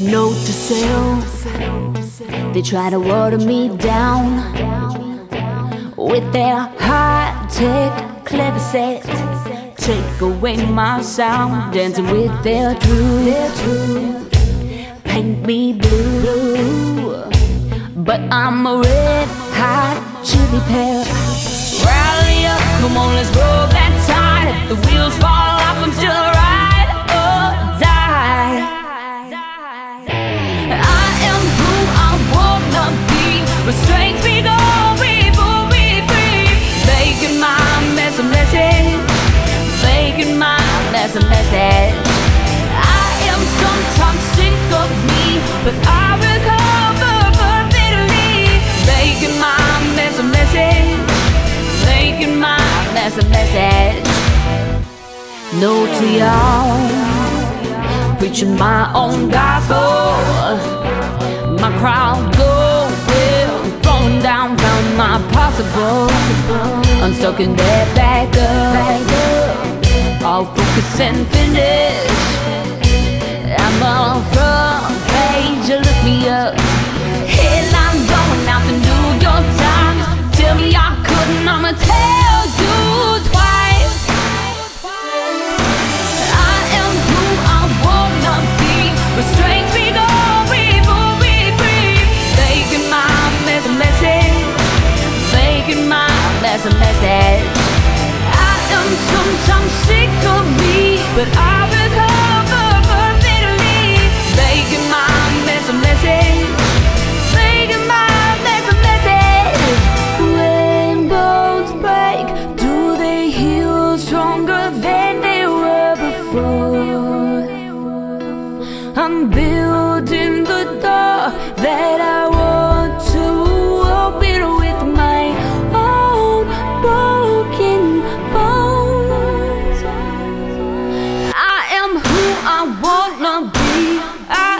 Note to self, they try to water me down with their high-tech clever set. Take away my sound, dancing with their truth. Paint me blue, but I'm a red-hot chili pepper. Rally up, come on, let's roll that tide. If the wheels fall off, I'm still a ride or die. I am who I wanna be. Restraints me, go, be free. Making my mess a message. Making my mess a message. I am sometimes sick of me, but I recover bitterly. Making my mess a message. Making my mess a message. No to y'all, preaching my own gospel. My crowd go well, throwing down, found my possible. Unstuck in their back up, all focus and finish. I'm on front page, you look me up. Headline going out to New York Times. Tell me I couldn't, I'ma tell you twice. I am who I wanna be. Restraints me, go, be free. Making my mess a message. Making my mess a message. I am sometimes sick of me, but I recover bitterly. Making my mess a message. Making my mess a message. Rainbows break, do they heal stronger than they were before? I'm building the door that I want to open with my own broken bones. I am who I wanna be. I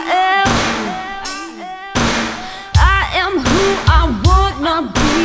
am who I wanna be.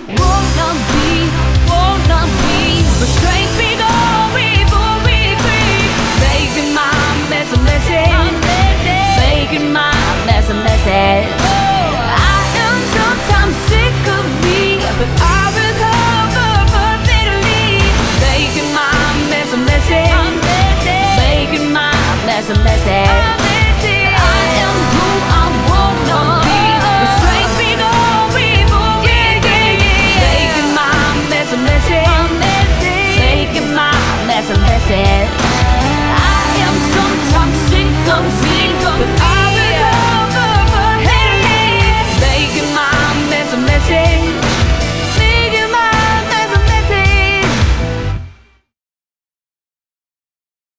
Wanna be. Restraints me, go, be free. Making my mess a message. Making my mess a message. I am sometimes sick of me, but I recover bitterly. Making my mess a message. Making my mess a message. I am who I wanna be. Restraints me, go, be free. Making my mess a message. Making my mess a message. I am sometimes sick of me, but I recover bitterly. Making my mess a message.